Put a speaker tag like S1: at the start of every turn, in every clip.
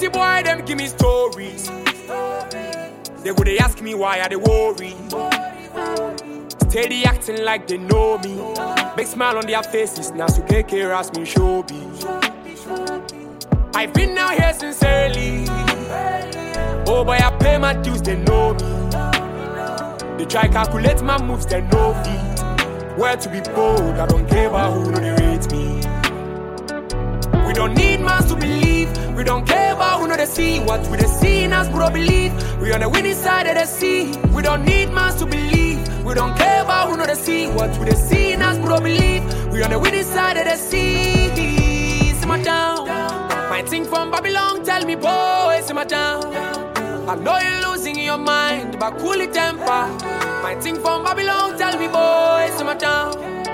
S1: Plenty boy, them give me stories. They would ask me why I they worry. Steady acting like they know me. Big smile on their faces, now so KK ask me show be. I've been out here since early. Oh boy, I pay my dues, they know me. They try calculate my moves, they know feet. Where to be bold, I don't care about who know they rate me. We don't need man to believe. We don't care about who know they see. What we they see in us, bro, believe. We on the winning side of the sea. We don't need man to believe. We don't care about who know they see. What we they see in us, bro, believe. We on the winning side of the sea. Simmer down. My thing from Babylon, tell me, boy, simmer down. I know you're losing your mind, but cool it temper. My thing from Babylon, tell me, boy, simmer down.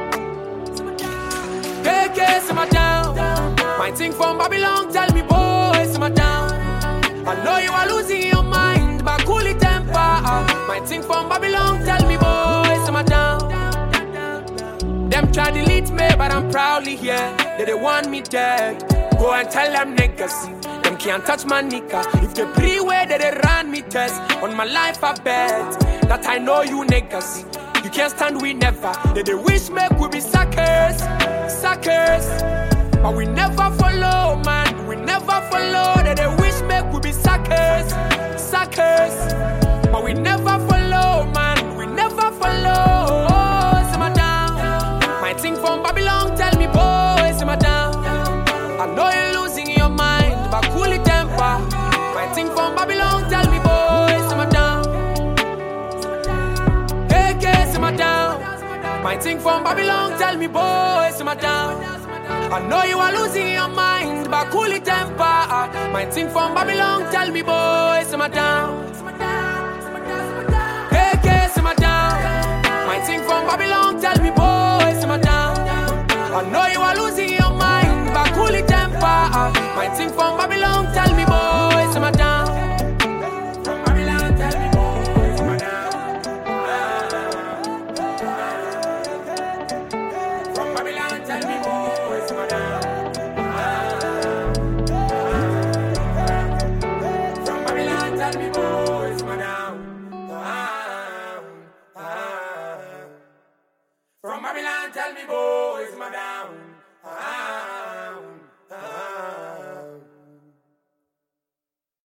S1: KK, simmer down. My thing from Babylon, tell me, boy, simmer down. I know you are losing your mind, but cool it temper. My thing from Babylon, tell me, boy, simmer down. Them try to delete me, but I'm proudly here. They want me dead. Go and tell them niggas. Them can't touch my nigga. If they pre-way, they run me test. On my life, I bet that I know you niggas. You can't stand, we never. They wish make we be suckers. Suckers. But we never follow, man. We never follow. They wish make we be suckers. Suckers. But we never follow, man. We never follow. Simmer down. My thing from Babylon, tell me, boy, simmer down. I know you're losing your mind, but cool it temper. My thing from Babylon, tell me, boy, simmer down. KK, simmer down. My thing from Babylon, tell me, boy, simmer down. I know you are losing your mind, but cool it temper. My thing from Babylon, tell me, boy, simmer down. KK, simmer down. My thing from Babylon, tell me, boy, simmer down. I know you are losing your mind, but cool it temper. My thing from